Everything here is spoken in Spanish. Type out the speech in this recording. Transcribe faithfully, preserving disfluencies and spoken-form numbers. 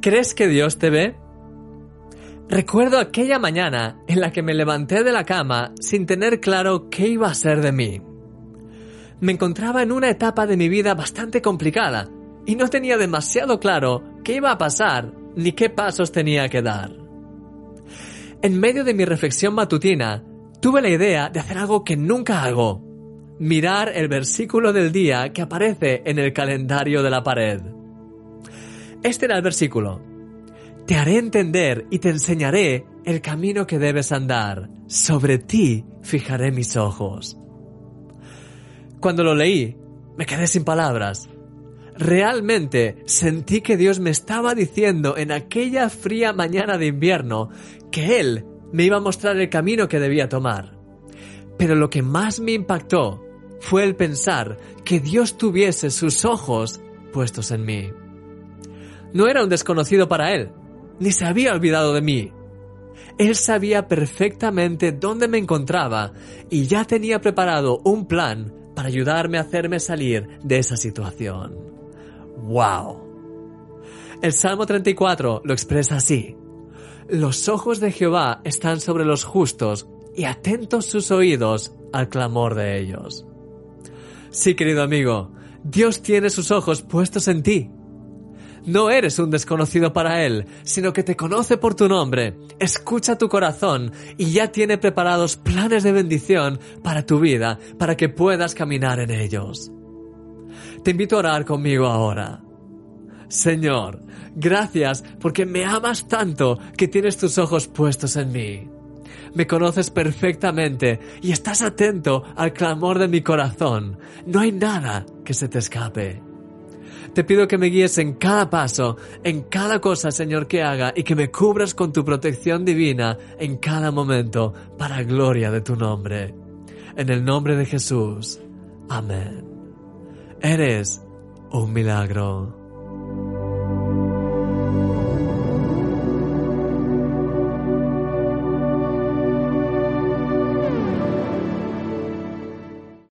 ¿Crees que Dios te ve? Recuerdo aquella mañana en la que me levanté de la cama sin tener claro qué iba a ser de mí. Me encontraba en una etapa de mi vida bastante complicada y no tenía demasiado claro qué iba a pasar ni qué pasos tenía que dar. En medio de mi reflexión matutina, tuve la idea de hacer algo que nunca hago: mirar el versículo del día que aparece en el calendario de la pared. Este era el versículo: Te haré entender y te enseñaré el camino que debes andar. Sobre ti fijaré mis ojos. Cuando lo leí, me quedé sin palabras. Realmente sentí que Dios me estaba diciendo en aquella fría mañana de invierno que Él me iba a mostrar el camino que debía tomar. Pero lo que más me impactó fue el pensar que Dios tuviese sus ojos puestos en mí. No era un desconocido para Él, ni se había olvidado de mí. Él sabía perfectamente dónde me encontraba y ya tenía preparado un plan para ayudarme a hacerme salir de esa situación. ¡Wow! El Salmo treinta y cuatro lo expresa así: Los ojos de Jehová están sobre los justos y atentos sus oídos al clamor de ellos. Sí, querido amigo, Dios tiene sus ojos puestos en ti. No eres un desconocido para Él, sino que te conoce por tu nombre, escucha tu corazón y ya tiene preparados planes de bendición para tu vida, para que puedas caminar en ellos. Te invito a orar conmigo ahora. Señor, gracias porque me amas tanto que tienes tus ojos puestos en mí. Me conoces perfectamente y estás atento al clamor de mi corazón. No hay nada que se te escape. Te pido que me guíes en cada paso, en cada cosa, Señor, que haga, y que me cubras con tu protección divina en cada momento, para gloria de tu nombre. En el nombre de Jesús. Amén. Eres un milagro.